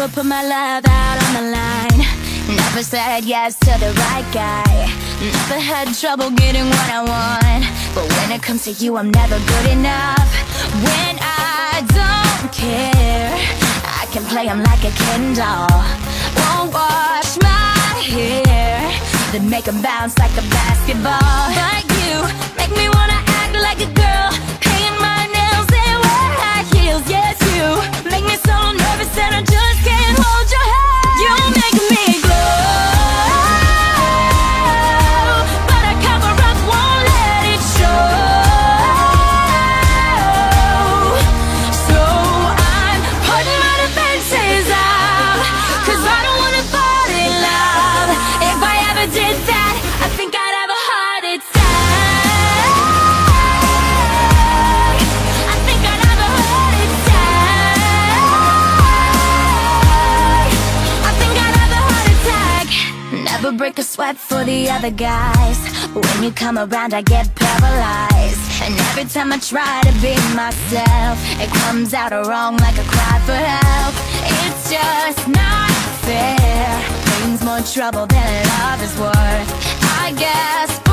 Never put my love out on the line. Never said yes to the right guy. Never had trouble getting what I want. But when it comes to you, I'm never good enough. When I don't care, I can play him like a Ken doll. Won't wash my hair, then make him bounce like a basketball. But you make me wanna act like a girl, paint my nails and wear high heels. Yes, you make me so nervous that I just can't hold your hand. You make me glow, but I cover up, won't let it show. So I'm putting my defenses out, 'cause I don't wanna fall in love. If I ever did that, I think I'd have a heart attack. I think I'd have a heart attack. I think I'd have a heart attack. Never break a sweat for the other guys. When you come around, I get paralyzed. And every time I try to be myself, it comes out wrong like a cry for help. It's just not fair. Pain's more trouble than love is worth. I guess